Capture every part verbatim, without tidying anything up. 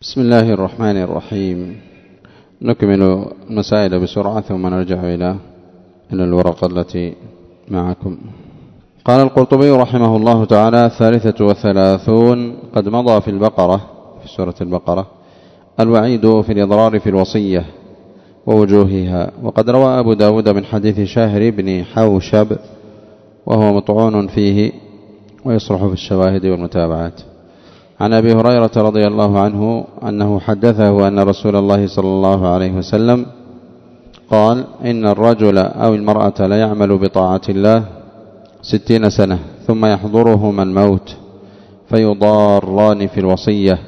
بسم الله الرحمن الرحيم. نكمل المسائل بسرعة ثم نرجع إلى إلى الورقة التي معكم. قال القرطبي رحمه الله تعالى: الثالثة والثلاثون قد مضى في البقرة، في سورة البقرة، الوعيد في الإضرار في الوصية ووجوهها. وقد روى أبو داود من حديث شاهر بن حوشب وهو مطعون فيه ويصلح في الشواهد والمتابعات، عن أبي هريرة رضي الله عنه أنه حدثه أن رسول الله صلى الله عليه وسلم قال: إن الرجل أو المرأة لا يعمل بطاعة الله ستين سنة ثم يحضرهما الموت فيضاران في الوصية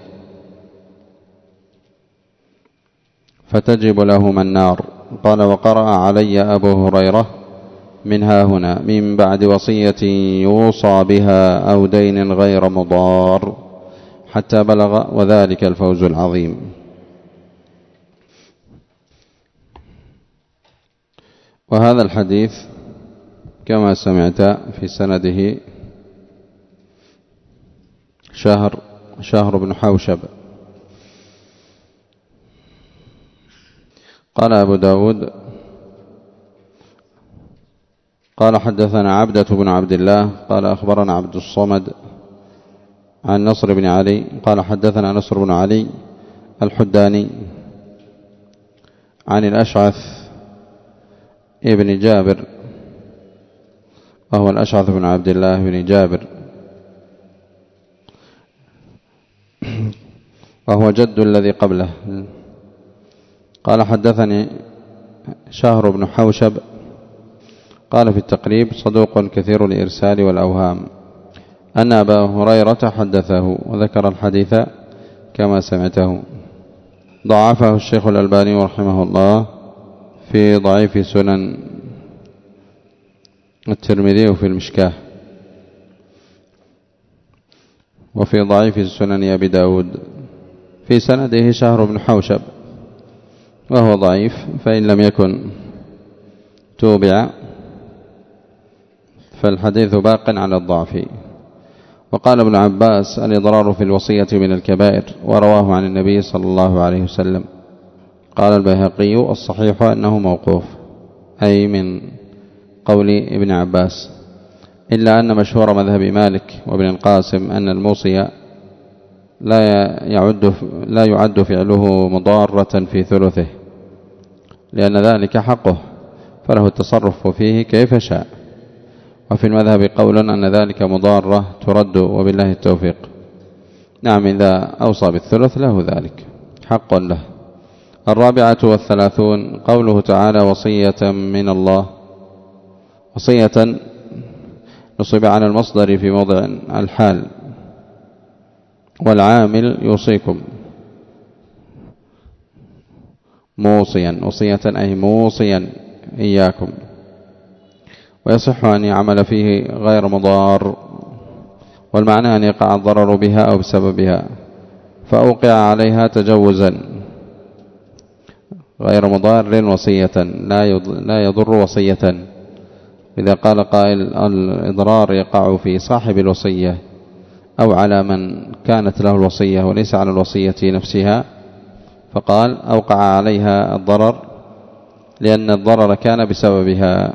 فتجب لهما النار. قال: وقرأ علي أبو هريرة منها هنا من بعد وصية يوصى بها أو دين غير مضار حتى بلغ وذلك الفوز العظيم. وهذا الحديث كما سمعت في سنده شهر شهر بن حوشب. قال أبو داود قال: حدثنا عبدة بن عبد الله قال: أخبرنا عبد الصمد عن نصر بن علي قال: حدثنا نصر بن علي الحداني عن الأشعث ابن جابر وهو الأشعث بن عبد الله بن جابر وهو جد الذي قبله. قال: حدثني شهر بن حوشب قال في التقريب: صدوق كثير الإرسال والأوهام، أن أبا هريرة حدثه، وذكر الحديث كما سمعته. ضعفه الشيخ الألباني رحمه الله في ضعيف سنن الترمذي وفي المشكاه، وفي ضعيف سنن أبي داود. في سنده شهر بن حوشب وهو ضعيف، فإن لم يكن توبع فالحديث باق على الضعف. وقال ابن عباس: الإضرار في الوصية من الكبائر، ورواه عن النبي صلى الله عليه وسلم. قال البيهقي: الصحيح أنه موقوف، أي من قول ابن عباس، إلا أن مشهور مذهب مالك وابن القاسم أن الموصي لا يعد لا يعد فعله مضارة في ثلثه، لأن ذلك حقه فله التصرف فيه كيف شاء. وفي المذهب قول أن ذلك مضارة ترد، وبالله التوفيق. نعم، إذا أوصى بالثلث له ذلك حق له. الرابعة والثلاثون قوله تعالى: وصية من الله. وصية نصب على المصدر في موضع الحال، والعامل يوصيكم موصيا، وصية أي موصيا إياكم. ويصح أن يعمل فيه غير مضار، والمعنى أن يقع الضرر بها أو بسببها فأوقع عليها تجوزا غير مضار وصية لا يضر وصية. إذا قال قائل: الإضرار يقع في صاحب الوصية أو على من كانت له الوصية وليس على الوصية نفسها، فقال: أوقع عليها الضرر لأن الضرر كان بسببها.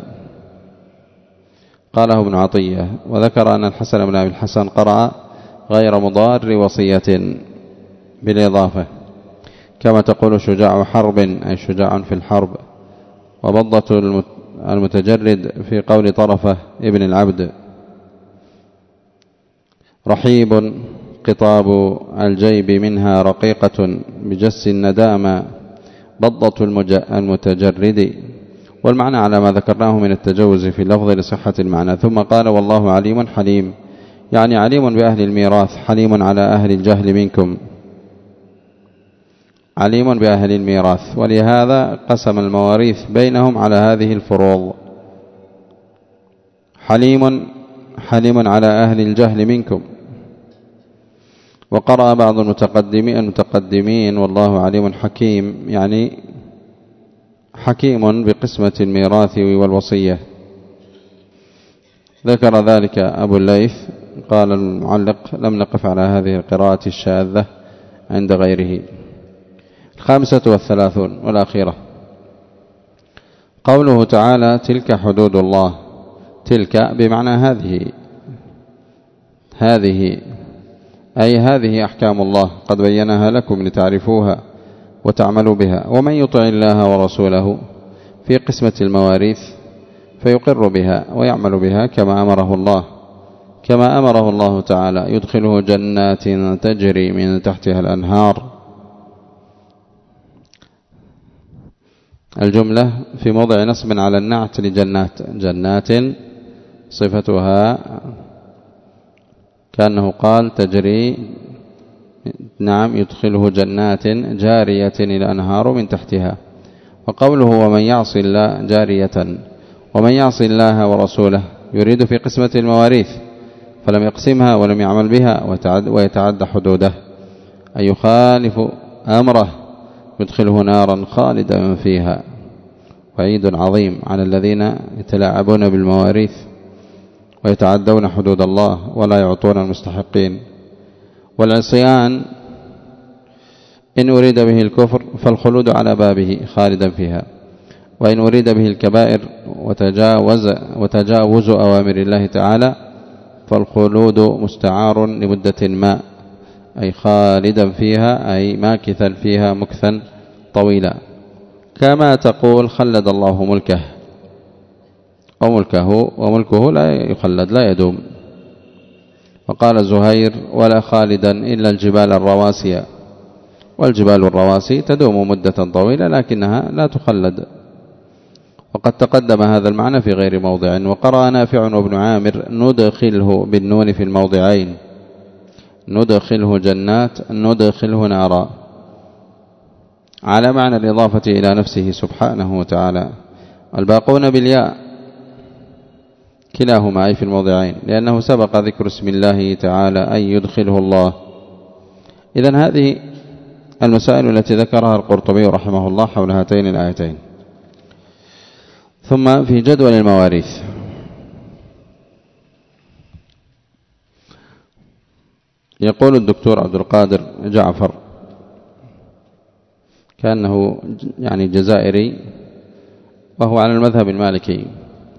قاله ابن عطية. وذكر أن الحسن بن أبي الحسن قرأ: غير مضار وصية بالإضافة، كما تقول شجاع حرب، أي شجاع في الحرب. وبضة المتجرد في قول طرفة ابن العبد: رحيب قطاب الجيب منها رقيقة بجس الندامة بضة المتجرد. والمعنى على ما ذكرناه من التجوز في اللفظ لصحة المعنى. ثم قال: والله عليم حليم، يعني عليم بأهل الميراث، حليم على أهل الجهل منكم. عليم بأهل الميراث، ولهذا قسم المواريث بينهم على هذه الفروض: حليم حليم على أهل الجهل منكم. وقرأ بعض المتقدمين المتقدمين والله عليم حكيم، يعني حكيم بقسمة الميراث والوصية. ذكر ذلك أبو الليث. قال المعلق: لم نقف على هذه القراءة الشاذة عند غيره. الخامسة والثلاثون والأخيرة قوله تعالى تلك حدود الله. تلك بمعنى هذه، هذه أي هذه أحكام الله قد بينها لكم لتعرفوها وتعملوا بها. ومن يطع الله ورسوله في قسمة المواريث فيقر بها ويعمل بها كما أمره الله كما أمره الله تعالى يدخله جنات تجري من تحتها الأنهار. الجملة في موضع نصب على النعت لجنات. جنات صفتها كأنه قال تجري، نعم، يدخله جنات جارية الأنهار من تحتها. وقوله ومن يعص الله جارية، ومن يعص الله ورسوله يريد في قسمة المواريث فلم يقسمها ولم يعمل بها ويتعدى حدوده أي يخالف أمره يدخله نارا خالدا فيها. وعيد عظيم على الذين يتلاعبون بالمواريث ويتعدون حدود الله ولا يعطون المستحقين. والعصيان إن أريد به الكفر فالخلود على بابه خالدا فيها، وإن أريد به الكبائر وتجاوز, وتجاوز أوامر الله تعالى فالخلود مستعار لمدة ما، أي خالدا فيها أي ماكثا فيها مكثا طويلا، كما تقول خلد الله ملكه، وملكه وملكه لا يخلد لا يدوم. وقال زهير ولا خالدا إلا الجبال الرواسي، والجبال الرواسي تدوم مدة طويلة لكنها لا تخلد. وقد تقدم هذا المعنى في غير موضع. وقرأ نافع وابن عامر ندخله بالنون في الموضعين، ندخله جنات ندخله نارا، على معنى الإضافة إلى نفسه سبحانه وتعالى. الباقون بالياء كلاهما أي في الموضعين، لأنه سبق ذكر اسم الله تعالى أن يدخله الله. إذن هذه المسائل التي ذكرها القرطبي رحمه الله حول هاتين الآيتين. ثم في جدول المواريث يقول الدكتور عبد القادر جعفر كأنه يعني جزائري وهو على المذهب المالكي،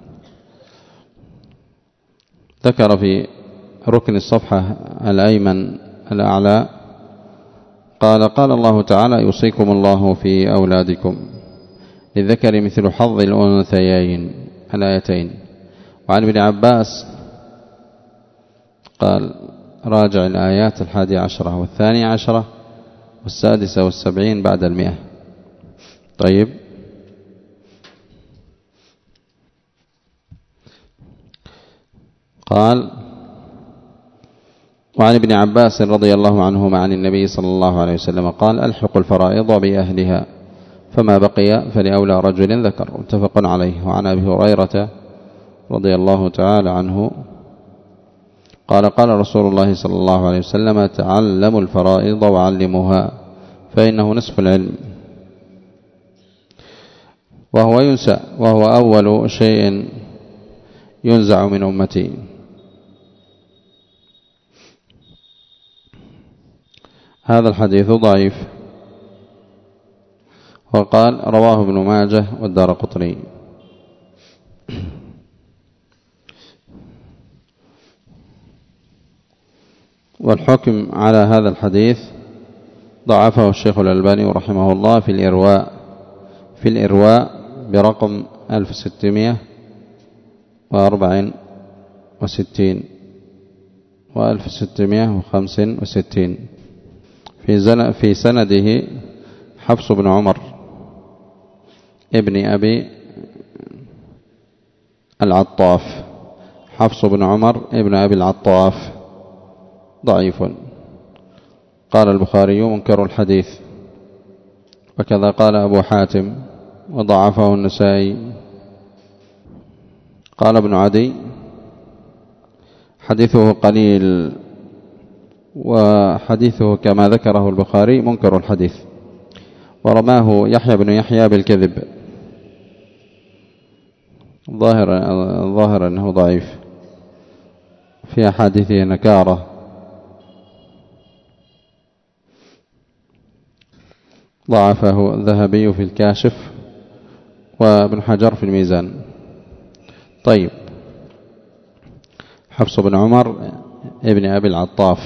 ذكر في ركن الصفحة الأيمن الأعلى قال قال الله تعالى يوصيكم الله في أولادكم للذكر مثل حظ الأنثيين الآيتين. وعن ابن عباس قال راجع الآيات الحادية عشرة والثانية عشرة والسادسة والسبعين بعد المئة. طيب، قال وعن ابن عباس رضي الله عنهما عن النبي صلى الله عليه وسلم قال ألحق الفرائض بأهلها فما بقي فلأولى رجل ذكر، متفق عليه. وعن أبي هريرة رضي الله تعالى عنه قال قال رسول الله صلى الله عليه وسلم تعلموا الفرائض وعلموها فإنه نصف العلم. وهو ينسى وهو أول شيء ينزع من أمتي. هذا الحديث ضعيف. وقال رواه ابن ماجه والدارقطني. والحكم على هذا الحديث ضعفه الشيخ الألباني رحمه الله في الإرواء في الإرواء برقم ألف وستمائة وأربعة وستين وألف وستمائة وخمسة وستين. في في سنده حفص بن عمر ابن أبي العطاف، حفص بن عمر ابن أبي العطاف ضعيف. قال البخاري منكر الحديث، وكذا قال أبو حاتم وضعفه النسائي. قال ابن عدي حديثه قليل، وحديثه كما ذكره البخاري منكر الحديث. ورماه يحيى بن يحيى بالكذب، ظاهر ظاهر أنه ضعيف، في أحاديثه نكارة. ضعفه الذهبي في الكاشف وابن حجر في الميزان. طيب، حفص بن عمر ابن أبي العطاف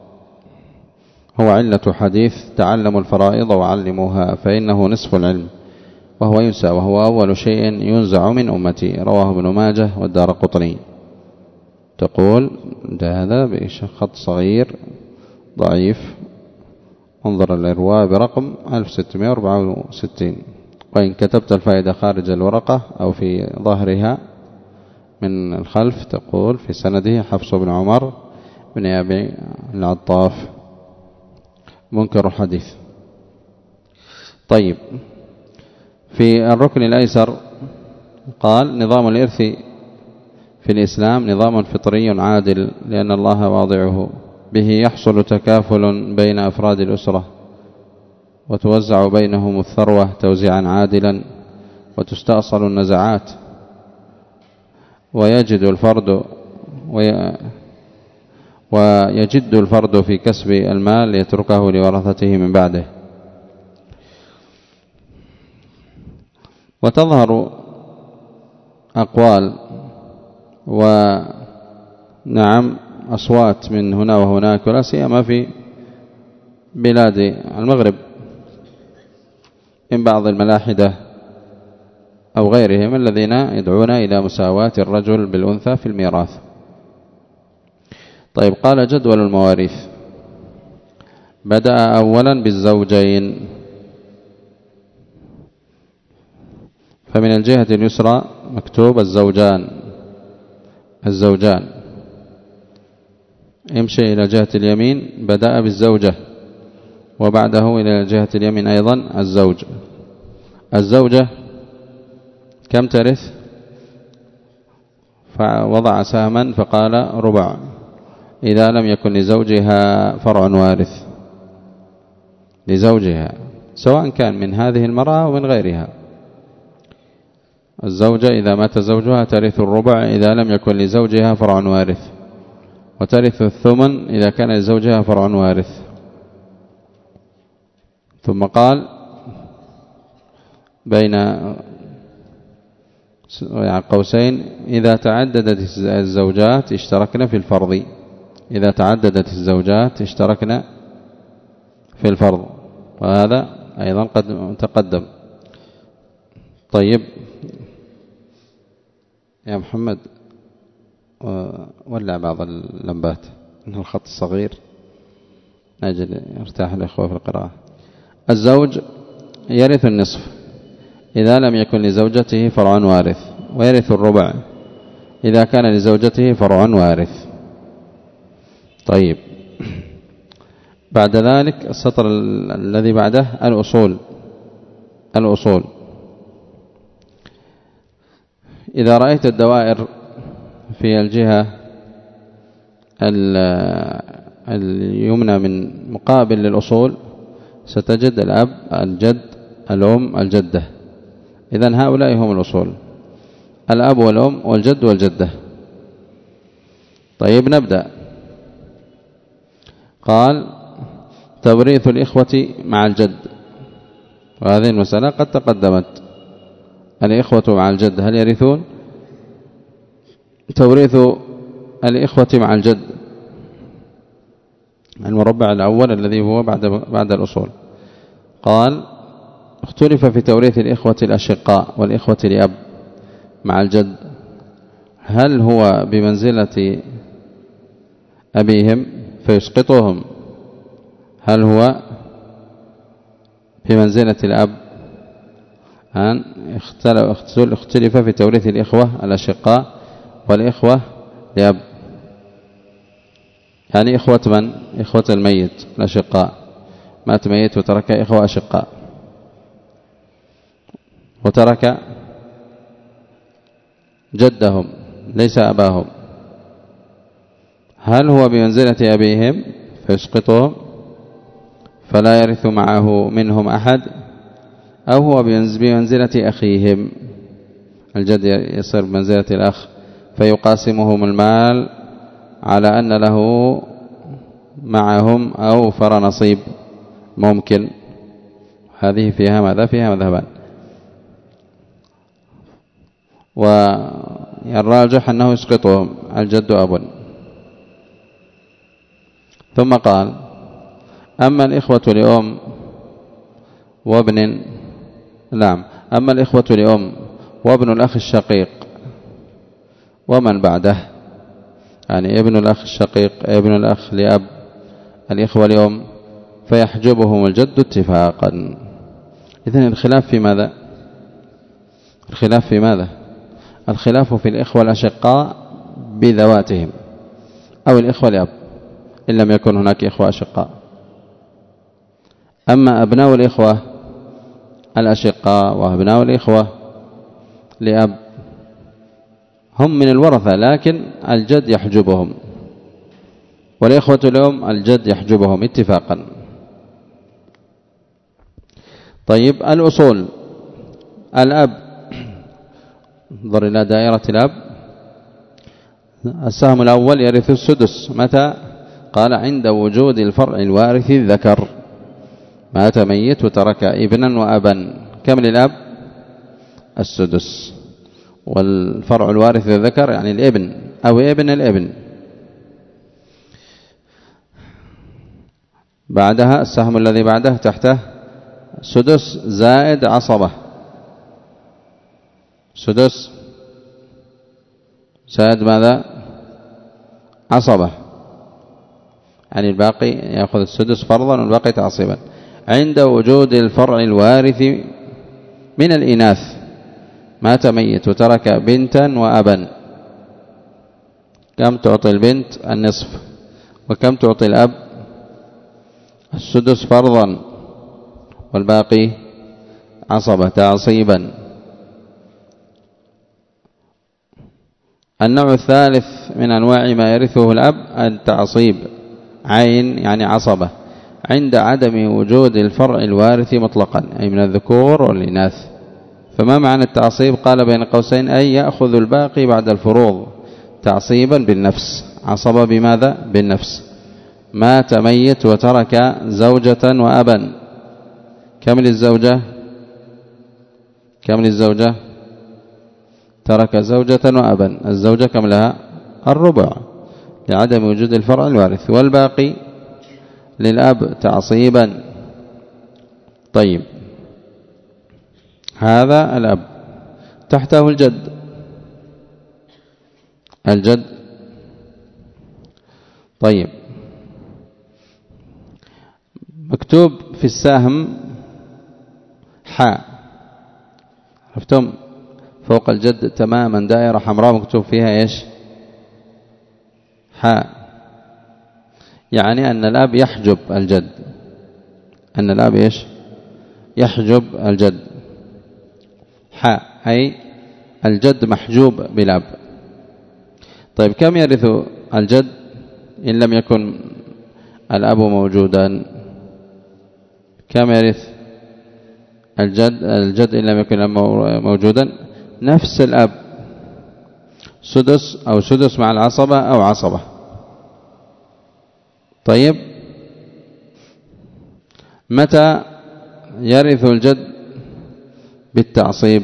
هو علة حديث تعلموا الفرائض وعلموها فإنه نصف العلم وهو ينسى وهو أول شيء ينزع من أمتي، رواه ابن ماجه والدارقطني. تقول هذا بخط صغير ضعيف، انظر الإرواء برقم ألف وستمائة وأربعة وستين، وإن كتبت الفائدة خارج الورقة أو في ظهرها من الخلف تقول في سنده حفص بن عمر بن أبي العطاف منكر الحديث. طيب، في الركن الأيسر قال نظام الإرث في الإسلام نظام فطري عادل لأن الله واضعه، به يحصل تكافل بين أفراد الأسرة وتوزع بينهم الثروة توزيعا عادلا وتستأصل النزعات، ويجد الفرد وي ويجد الفرد في كسب المال ليتركه لورثته من بعده. وتظهر أقوال ونعم أصوات من هنا وهناك، ولا سيما في بلاد المغرب من بعض الملاحدة أو غيرهم الذين يدعون إلى مساواة الرجل بالأنثى في الميراث. طيب، قال جدول المواريث بدأ أولا بالزوجين، فمن الجهة اليسرى مكتوب الزوجان الزوجان يمشي إلى جهة اليمين بدأ بالزوجة، وبعده إلى جهة اليمين أيضا الزوج. الزوجة كم ترث؟ فوضع سهما فقال ربع إذا لم يكن لزوجها فرع وارث، لزوجها سواء كان من هذه المرأة أو من غيرها. الزوجة إذا مات زوجها ترث الربع إذا لم يكن لزوجها فرع وارث، وترث الثمن إذا كان لزوجها فرع وارث. ثم قال بين قوسين إذا تعددت الزوجات اشتركنا في الفرض، إذا تعددت الزوجات اشتركنا في الفرض، وهذا أيضا قد تقدم. طيب يا محمد ولع بعض اللمبات إنه الخط الصغير أجل ارتاح الإخوة في القراءة. الزوج يرث النصف إذا لم يكن لزوجته فرع وارث، ويرث الربع إذا كان لزوجته فرع وارث. طيب، بعد ذلك السطر الذي بعده الأصول. الأصول إذا رأيت الدوائر في الجهة اليمنى من مقابل للأصول ستجد الأب الجد الأم الجدة، إذن هؤلاء هم الأصول، الأب والأم والجد والجدة. طيب، نبدأ. قال توريث الإخوة مع الجد، وهذه المسألة قد تقدمت. الإخوة مع الجد هل يرثون؟ توريث الإخوة مع الجد المربع الأول الذي هو بعد بعد الأصول. قال اختلف في توريث الإخوة الأشقاء والإخوة لأب مع الجد، هل هو بمنزلة أبيهم فيسقطهم، هل هو بمنزلة الأب؟ أن اختلف في توريث الإخوة الأشقاء والإخوة لأب، يعني إخوة من؟ إخوة الميت الأشقاء، مات ميت وترك إخوة أشقاء وترك جدهم ليس أباهم، هل هو بمنزلة أبيهم فيسقطهم فلا يرث معه منهم أحد، أو هو بمنزلة أخيهم؟ الجد يصير بمنزلة الأخ فيقاسمهم المال على أن له معهم أوفر نصيب، ممكن هذه فيها ماذا؟ فيها مذهبان، والراجح أنه يسقطهم الجد أب. ثم قال: أما الإخوة لأم وابن نعم أما الإخوة لأم وابن الأخ الشقيق ومن بعده، يعني ابن الأخ الشقيق ابن الأخ لأب الإخوة لأم، فيحجبهم الجد اتفاقا. إذن الخلاف في ماذا؟ الخلاف في ماذا؟ الخلاف في الإخوة الأشقاء بذواتهم أو الإخوة لأب إن لم يكن هناك إخوة أشقاء. أما أبناء الإخوة الأشقاء وأبناء الإخوة لأب هم من الورثة، لكن الجد يحجبهم، والإخوة لهم الجد يحجبهم اتفاقا. طيب الأصول: الأب، انظر إلى دائرة الأب، السهم الأول يرث السدس. متى؟ قال: عند وجود الفرع الوارث الذكر. مات ميت وترك ابنا وأبا، كم للأب؟ السدس. والفرع الوارث الذكر يعني الابن أو ابن الابن. بعدها السهم الذي بعده تحته سدس زائد عصبة، سدس زائد ماذا؟ عصبة، يعني الباقي يأخذ السدس فرضا والباقي تعصيبا. عند وجود الفرع الوارث من الإناث، مات ميت وترك بنتا وأبا، كم تعطي البنت؟ النصف. وكم تعطي الأب؟ السدس فرضا والباقي عصبة تعصيبا. النوع الثالث من أنواع ما يرثه الأب التعصيب، عين يعني عصبة، عند عدم وجود الفرع الوارث مطلقا، أي من الذكور والإناث. فما معنى التعصيب؟ قال بين قوسين: أي يأخذ الباقي بعد الفروض تعصيبا بالنفس. عصبة بماذا؟ بالنفس. مات ميت وترك زوجة وأبا، كم للزوجة؟ كم للزوجة؟ ترك زوجة وأبا. الزوجة كم لها؟ الربع لعدم وجود الفرع الوارث، والباقي للأب تعصيبا. طيب، هذا الأب. تحته الجد، الجد. طيب، مكتوب في السهم حاء، عرفتم؟ فوق الجد تماما دائرة حمراء مكتوب فيها إيش؟ حاء، يعني أن الأب يحجب الجد، أن الأب إيش؟ يحجب الجد. حاء أي الجد محجوب بالأب. طيب، كم يرث الجد إن لم يكن الأب موجودا؟ كم يرث الجد الجد إن لم يكن موجودا؟ نفس الأب، سدس أو سدس مع العصبة أو عصبة. طيب، متى يرث الجد بالتعصيب؟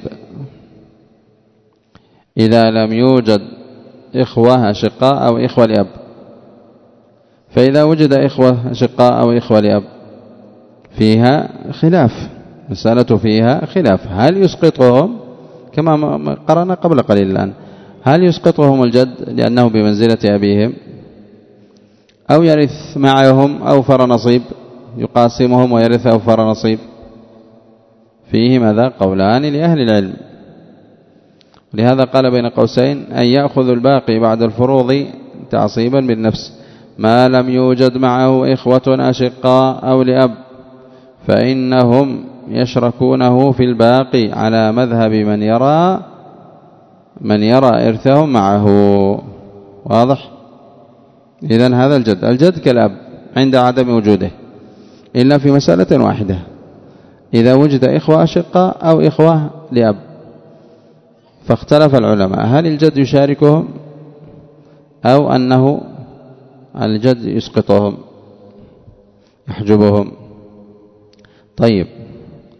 إذا لم يوجد إخوة أشقاء أو إخوة لأب. فإذا وجد إخوة أشقاء أو إخوة لأب فيها خلاف، مسألة فيها خلاف، هل يسقطهم كما قرأنا قبل قليل الآن؟ هل يسقطهم الجد لأنه بمنزلة أبيهم، أو يرث معهم أوفر نصيب يقاسمهم ويرث أوفر نصيب؟ فيه ماذا؟ قولان لأهل العلم. لهذا قال بين قوسين: أن يأخذ الباقي بعد الفروض تعصيبا بالنفس ما لم يوجد معه إخوة أشقاء أو لأب، فإنهم يشركونه في الباقي على مذهب من يرى من يرى إرثهم معه. واضح؟ إذن هذا الجد الجد كالأب عند عدم وجوده، إلا في مسألة واحدة: إذا وجد إخوة أشقاء أو إخوة لأب. فاختلف العلماء هل الجد يشاركهم أو أنه الجد يسقطهم يحجبهم. طيب،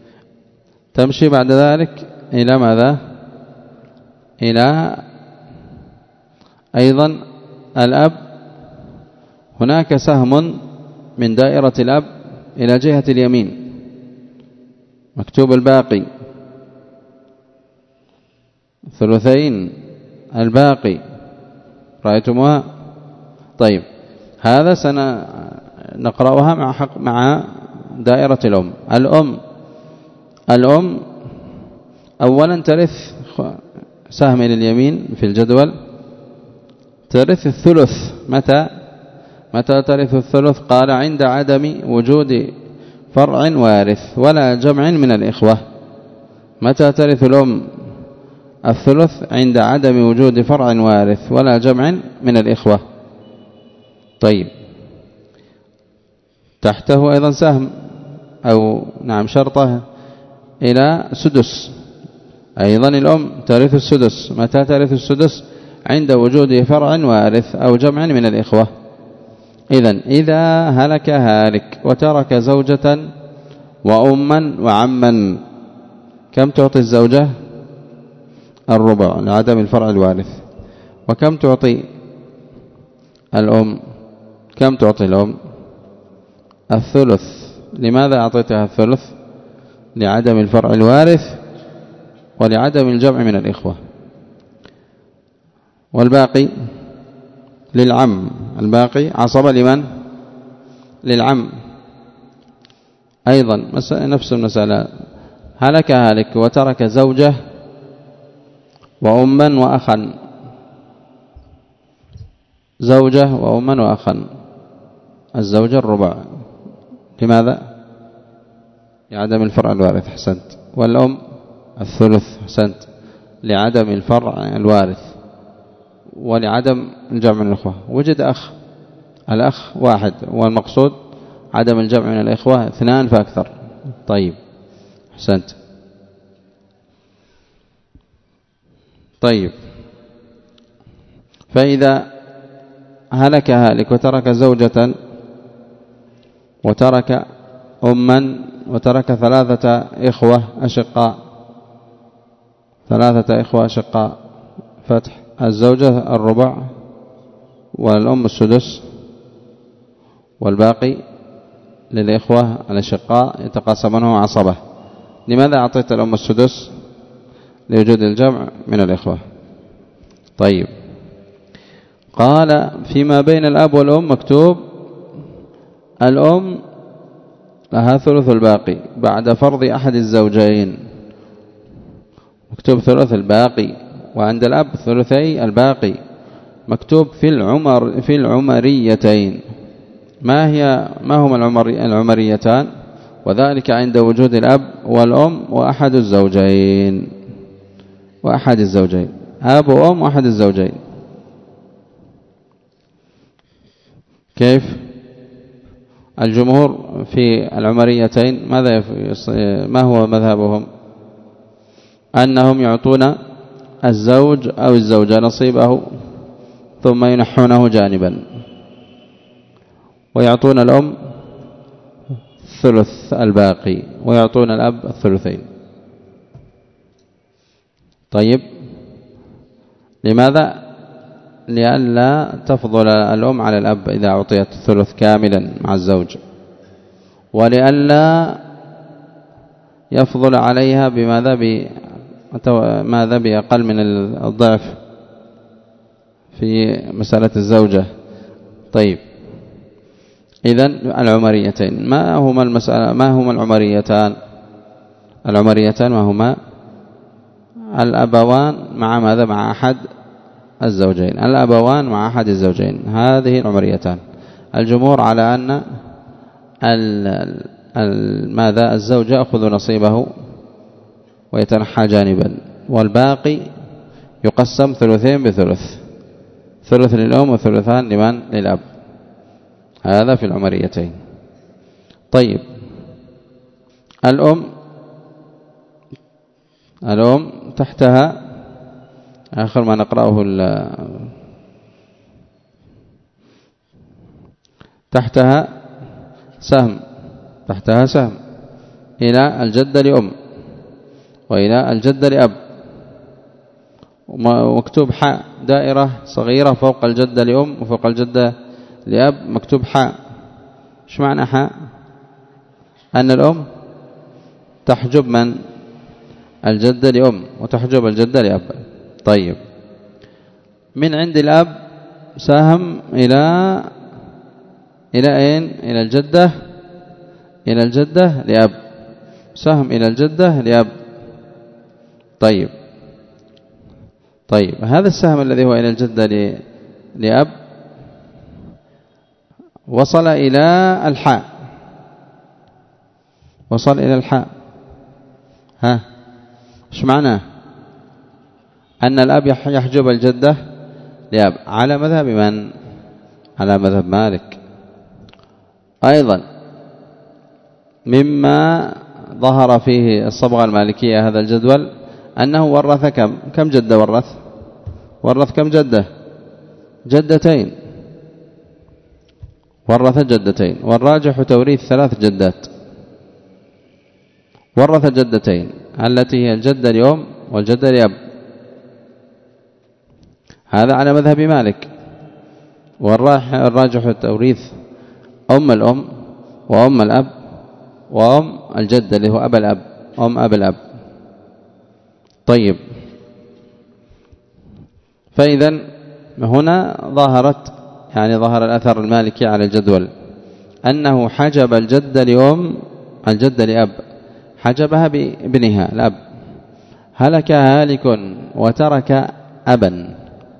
تمشي بعد ذلك إلى ماذا؟ إلى أيضا الأب. هناك سهم من دائرة الأب إلى جهة اليمين مكتوب الباقي، ثلثين الباقي، رأيتموها؟ طيب هذا سنقرأها مع حق مع دائرة الأم. الأم الأم أولا ترث سهم إلى اليمين في الجدول، ترث الثلث. متى متى ترث الثلث؟ قال عند عدم وجود فرع وارث ولا جمع من الإخوة. متى ترث الأم الثلث؟ عند عدم وجود فرع وارث ولا جمع من الإخوة. طيب تحته أيضا سهم أو نعم شرطه إلى سدس. أيضا الأم ترث السدس. متى ترث السدس؟ عند وجود فرع وارث أو جمع من الإخوة. إذن إذا هلك هالك وترك زوجة وأما وعما، كم تعطي الزوجة؟ الربع لعدم الفرع الوارث. وكم تعطي الأم؟ كم تعطي الأم؟ الثلث. لماذا أعطيتها الثلث؟ لعدم الفرع الوارث ولعدم الجمع من الإخوة. والباقي للعم. الباقي عصبة لمن؟ للعم. أيضا نفس المسألة، هلك هالك وترك زوجة وأما وأخا، زوجة وأما وأخا، الزوجة الربع. لماذا؟ لعدم الفرع الوارث. حسنت. والأم الثلث. حسنت. لعدم الفرع الوارث ولعدم الجمع من الإخوة. وجد أخ، الأخ واحد والمقصود عدم الجمع من الإخوة اثنان فأكثر. طيب حسنت. طيب فإذا هلك هالك وترك زوجة وترك أما وترك ثلاثة إخوة أشقاء، ثلاثة إخوة أشقاء، فتح الزوجة الربع والأم السدس والباقي للإخوة الأشقاء يتقاسمونه عصبة. لماذا أعطيت الأم السدس؟ لوجود الجمع من الإخوة. طيب قال فيما بين الأب والأم مكتوب الأم لها ثلث الباقي بعد فرض أحد الزوجين، مكتوب ثلث الباقي، وعند الأب ثلثي الباقي، مكتوب في العمر في العمريتين. ما هي ما هما العمريتان؟ وذلك عند وجود الأب والأم وأحد الزوجين، وأحد الزوجين أب وأم وأحد الزوجين. كيف؟ الجمهور في العمريتين ماذا ما هو مذهبهم؟ أنهم يعطون الزوج أو الزوجة نصيبه ثم ينحونه جانبا، ويعطون الأم ثلث الباقي ويعطون الأب الثلثين. طيب لماذا؟ لئلا تفضل الأم على الأب إذا أعطيت الثلث كاملا مع الزوج، ولئلا يفضل عليها بماذا ماذا بأقل من الضعف في مسألة الزوجة. طيب إذن العمريتين ما هما المسألة ما هما العمريتان؟ العمريتان ما هما؟ الأبوان مع ماذا؟ مع أحد الزوجين. الأبوان مع أحد الزوجين، هذه العمريتان. الجمهور على أن ماذا؟ الزوج يأخذ نصيبه ويتنحى جانبا، والباقي يقسم ثلثين بثلث، ثلث للأم وثلثان لمن؟ للأب. هذا في العمريتين. طيب الأم الأم تحتها آخر ما نقرأه تحتها سهم، تحتها سهم إلى الجدة لأم. وإلى الجدة لأب، ومكتوب حاء دائرة صغيرة فوق الجدة لأم وفوق الجدة لأب مكتوب حاء. ايش معنى حاء؟ أن الأم تحجب من؟ الجدة لأم وتحجب الجدة لأب. طيب، من عند الأب سهم إلى إلى أين؟ إلى الجدة إلى الجدة لأب، سهم إلى الجدة لأب. طيب طيب هذا السهم الذي هو إلى الجدة لأب وصل إلى الحاء، وصل إلى الحاء. ها ايش معناه؟ أن الأب يحجب الجدة لأب على مذهب من؟ على مذهب مالك. أيضا مما ظهر فيه الصبغة المالكية هذا الجدول أنه ورث كم كم جدة؟ ورث ورث كم جدة؟ جدتين، ورث جدتين، والراجح توريث ثلاث جدات. ورث جدتين التي هي الجدة لأم والجدة لأب، هذا على مذهب مالك. والراجح توريث أم الأم وأم الأب وأم الجدة اللي هو أب الأب، أم أب الأب. طيب، فإذا هنا ظهرت يعني ظهر الأثر المالكي على الجدول أنه حجب الجدة لأم الجدة لأب، حجبها بابنها الأب. هلك هالك وترك أبا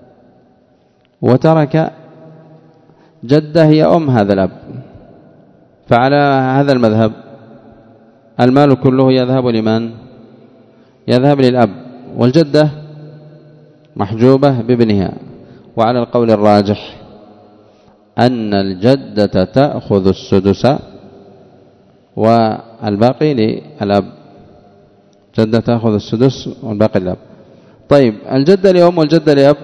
وترك جدة هي أم هذا الأب، فعلى هذا المذهب المال كله يذهب لمن؟ يذهب للأب، والجدة محجوبة بابنها. وعلى القول الراجح أن الجدة تأخذ السدس والباقي للأب، جدة تأخذ السدس والباقي للأب. طيب، الجدة لأم والجدة لأب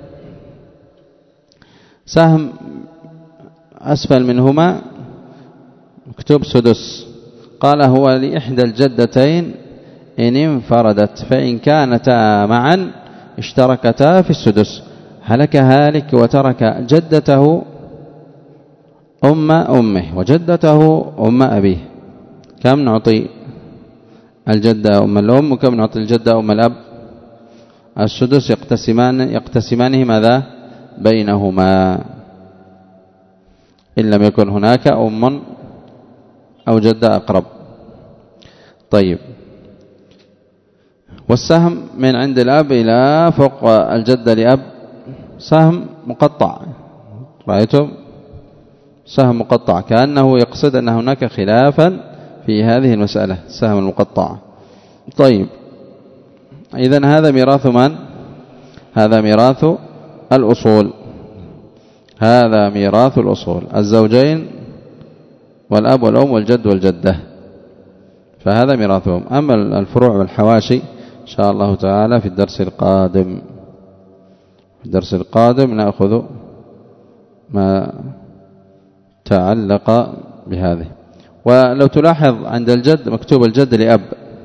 سهم أسفل منهما مكتوب سدس، قال هو لإحدى الجدتين إن انفردت، فإن كانتا معا اشتركتا في السدس. هلك هالك وترك جدته أم أمه وجدته أم أبيه، كم نعطي الجدة أم الأم وكم نعطي الجدة أم الأب؟ السدس يقتسمان يقتسمانه ماذا؟ بينهما، إن لم يكن هناك أم أو جدة أقرب. طيب، والسهم من عند الأب إلى فوق الجدة لأب سهم مقطع، رأيتم؟ سهم مقطع، كأنه يقصد أن هناك خلافا في هذه المسألة، السهم المقطع. طيب، إذن هذا ميراث من؟ هذا ميراث الأصول، هذا ميراث الأصول، الزوجين والأب والأم والجد والجدة، فهذا ميراثهم. أما الفروع والحواشي إن شاء الله تعالى في الدرس القادم، في الدرس القادم نأخذ ما تعلق بهذه. ولو تلاحظ عند الجد مكتوب الجد لأب،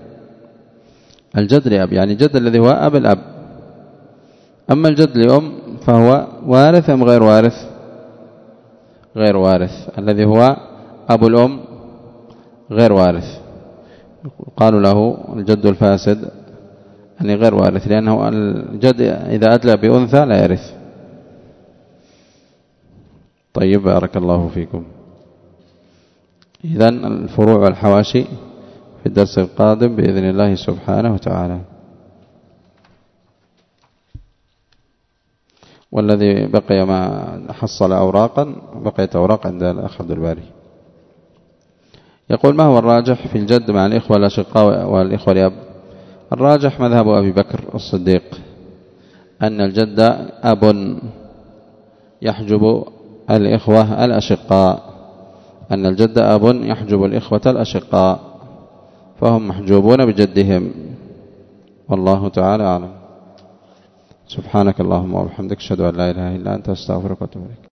الجد لأب يعني الجد الذي هو أب الأب. أما الجد لأم فهو وارث أم غير وارث؟ غير وارث، الذي هو أبو الأم غير وارث، قالوا له الجد الفاسد يعني غير وارث، لأنه الجد إذا أدلى بأنثى لا يرث. طيب، بارك الله فيكم. إذن الفروع والحواشي في الدرس القادم بإذن الله سبحانه وتعالى. والذي بقي ما حصل أوراقا، بقيت أوراق عند الأخ عبد الباري. يقول: ما هو الراجح في الجد مع الإخوة الأشقاء والإخوة الأب؟ الراجح مذهب أبي بكر الصديق أن الجد أب يحجب الإخوة الأشقاء، أن الجد أب يحجب الإخوة الأشقاء، فهم محجوبون بجدهم، والله تعالى أعلم. سبحانك اللهم وبحمدك، أشهد أن لا إله إلا أنت، أستغفرك وأتوب إليك.